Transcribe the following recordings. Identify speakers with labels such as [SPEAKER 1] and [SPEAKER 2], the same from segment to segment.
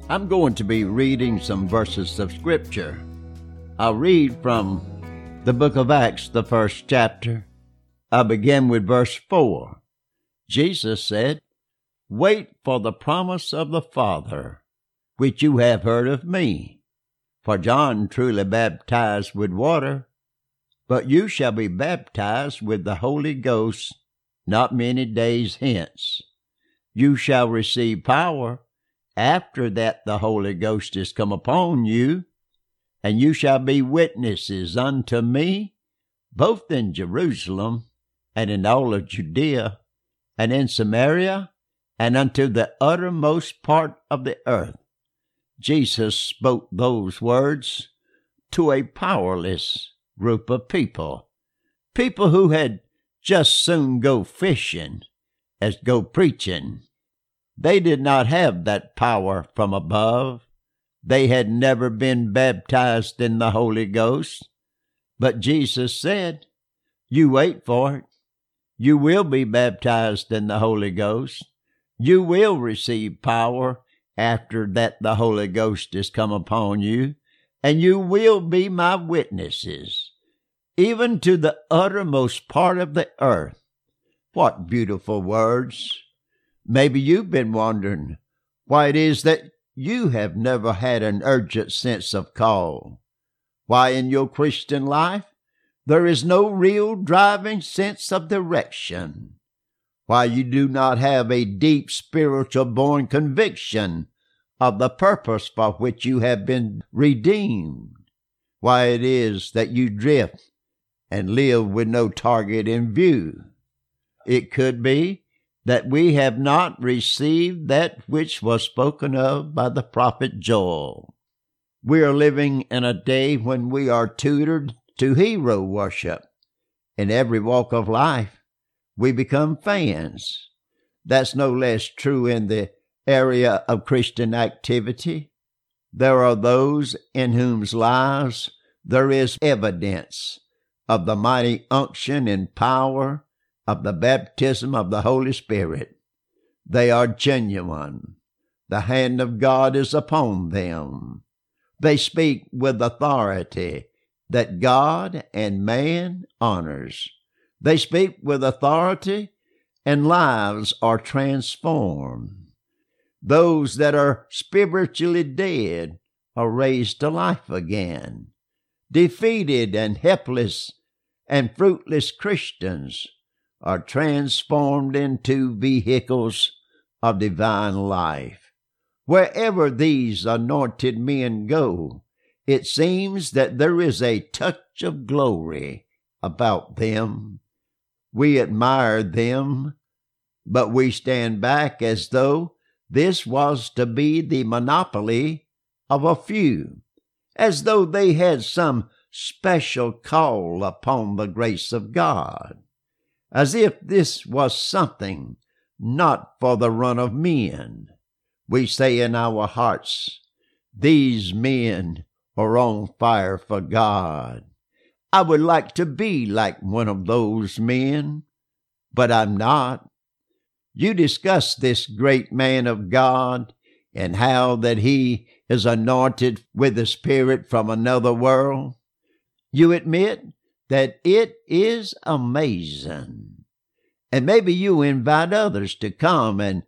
[SPEAKER 1] I'm going to be reading some verses of Scripture. I'll read from the book of Acts, the first chapter. I'll begin with verse 4. Jesus said, "Wait for the promise of the Father, which you have heard of me. For John truly baptized with water, but you shall be baptized with the Holy Ghost not many days hence. You shall receive power after that the Holy Ghost is come upon you, and you shall be witnesses unto me, both in Jerusalem and in all of Judea, and in Samaria, and unto the uttermost part of the earth." Jesus spoke those words to a powerless group of people who had just soon go fishing as go preaching. They did not have that power from above. They had never been baptized in the Holy Ghost. But Jesus said, "You wait for it. You will be baptized in the Holy Ghost. You will receive power after that the Holy Ghost is come upon you, and you will be my witnesses, even to the uttermost part of the earth." What beautiful words! Maybe you've been wondering why it is that you have never had an urgent sense of call. Why in your Christian life there is no real driving sense of direction. Why you do not have a deep spiritual born conviction of the purpose for which you have been redeemed. Why it is that you drift and live with no target in view. It could be that we have not received that which was spoken of by the prophet Joel. We are living in a day when we are tutored to hero worship. In every walk of life, we become fans. That's no less true in the area of Christian activity. There are those in whose lives there is evidence of the mighty unction and power of the baptism of the Holy Spirit. They are genuine. The hand of God is upon them. They speak with authority that God and man honors. They speak with authority, and lives are transformed. Those that are spiritually dead are raised to life again. Defeated and helpless and fruitless Christians are transformed into vehicles of divine life. Wherever these anointed men go, it seems that there is a touch of glory about them. We admire them, but we stand back as though this was to be the monopoly of a few, as though they had some special call upon the grace of God, as if this was something not for the run of men. We say in our hearts, "These men are on fire for God. I would like to be like one of those men, but I'm not." You discuss this great man of God and how that he is anointed with the Spirit from another world. You admit that it is amazing. And maybe you invite others to come and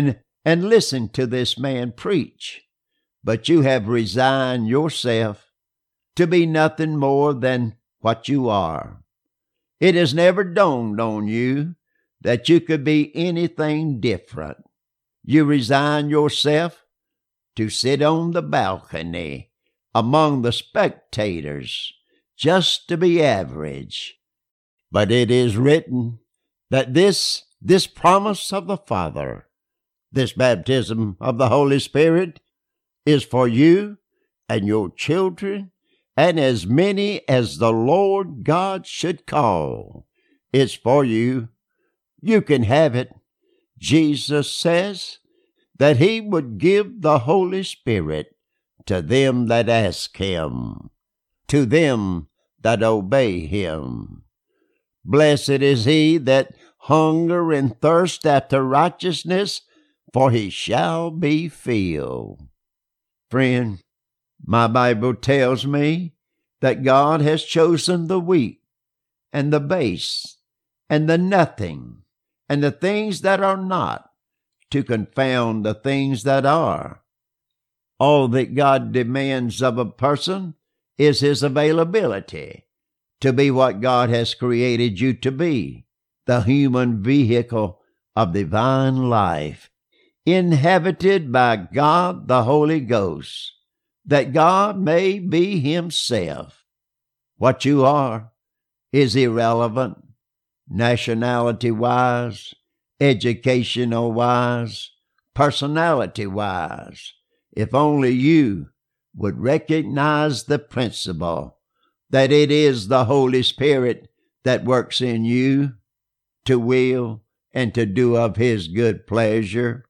[SPEAKER 1] listen to this man preach. But you have resigned yourself to be nothing more than what you are. It has never dawned on you that you could be anything different. You resign yourself to sit on the balcony among the spectators, just to be average. But it is written that this promise of the Father, this baptism of the Holy Spirit, is for you and your children and as many as the Lord God should call. It's for you. You can have it. Jesus says that he would give the Holy Spirit to them that ask him, to them that obey him. Blessed is he that hunger and thirst after righteousness, for he shall be filled. Friend, my Bible tells me that God has chosen the weak and the base and the nothing and the things that are not to confound the things that are. All that God demands of a person is his availability to be what God has created you to be, the human vehicle of divine life, inhabited by God the Holy Ghost, that God may be himself. What you are is irrelevant, nationality-wise, educational-wise, personality-wise, if only you would recognize the principle that it is the Holy Spirit that works in you to will and to do of his good pleasure.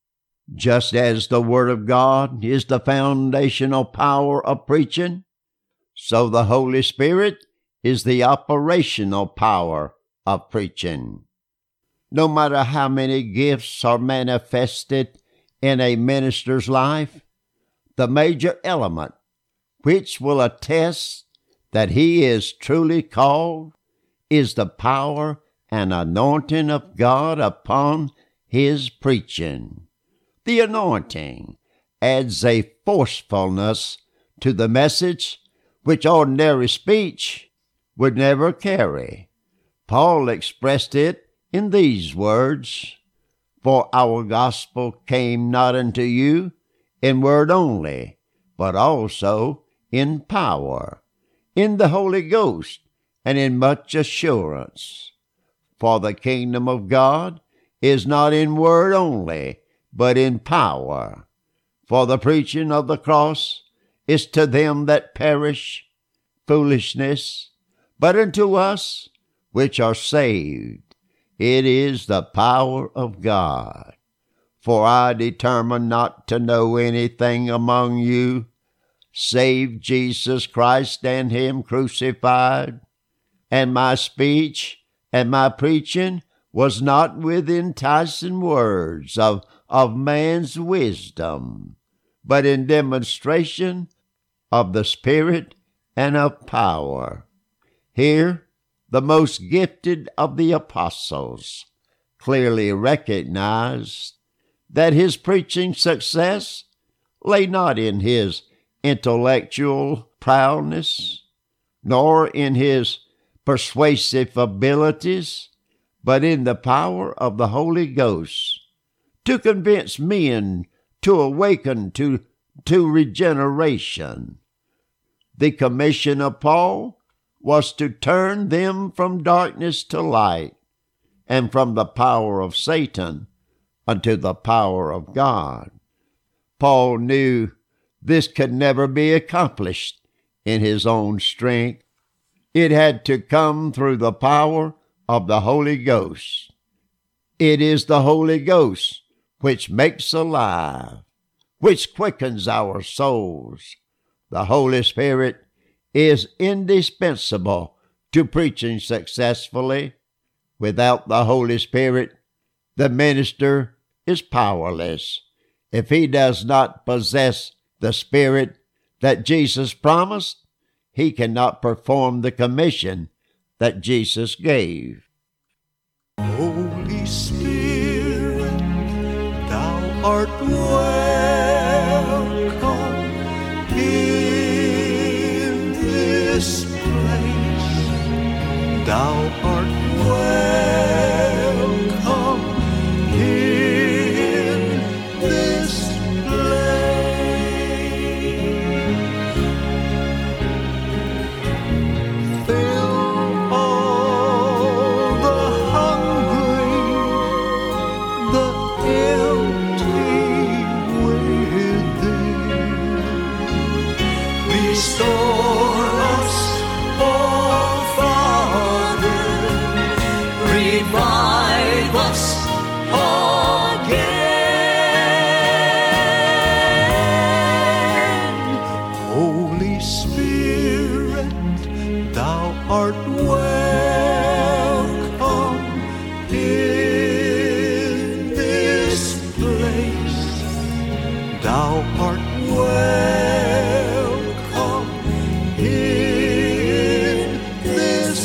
[SPEAKER 1] Just as the Word of God is the foundational power of preaching, so the Holy Spirit is the operational power of preaching. No matter how many gifts are manifested in a minister's life, the major element which will attest that he is truly called is the power and anointing of God upon his preaching. The anointing adds a forcefulness to the message which ordinary speech would never carry. Paul expressed it in these words, "For our gospel came not unto you in word only, but also in power, in the Holy Ghost, and in much assurance. For the kingdom of God is not in word only, but in power. For the preaching of the cross is to them that perish foolishness, but unto us which are saved it is the power of God. For I determined not to know anything among you save Jesus Christ and him crucified, and my speech and my preaching was not with enticing words of man's wisdom, but in demonstration of the Spirit and of power." Here, the most gifted of the apostles clearly recognized that his preaching success lay not in his intellectual prowess, nor in his persuasive abilities, but in the power of the Holy Ghost to convince men to awaken to regeneration. The commission of Paul was to turn them from darkness to light, and from the power of Satan unto the power of God. Paul knew this could never be accomplished in his own strength. It had to come through the power of the Holy Ghost. It is the Holy Ghost which makes alive, which quickens our souls. The Holy Spirit is indispensable to preaching successfully. Without the Holy Spirit, the minister is powerless. If he does not possess the Spirit that Jesus promised, he cannot perform the commission that Jesus gave.
[SPEAKER 2] Holy Spirit, thou art welcome in this place. Thou art welcome in this place. Fill all the hungry, the empty within. Restore us, oh Father, Thou art welcome in this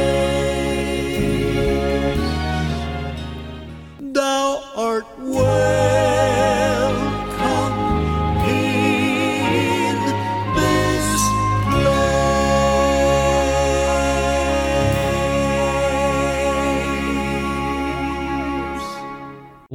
[SPEAKER 2] place. Thou art welcome.